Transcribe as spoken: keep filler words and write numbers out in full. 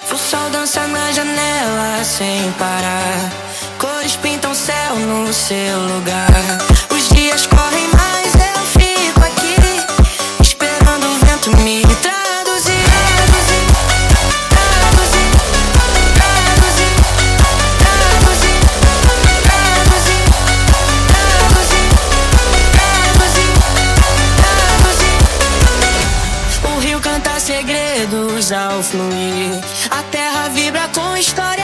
O sol dança na janela sem parar. Cores pintam céu no seu lugar. Os dias correm, mas eu fico aqui esperando o vento me traduzir. Traduzir, traduzir, traduzir, traduzir, traduzir, traduzir, traduzir, traduzir. O rio canta segredos ao fluir. A terra vibra com história.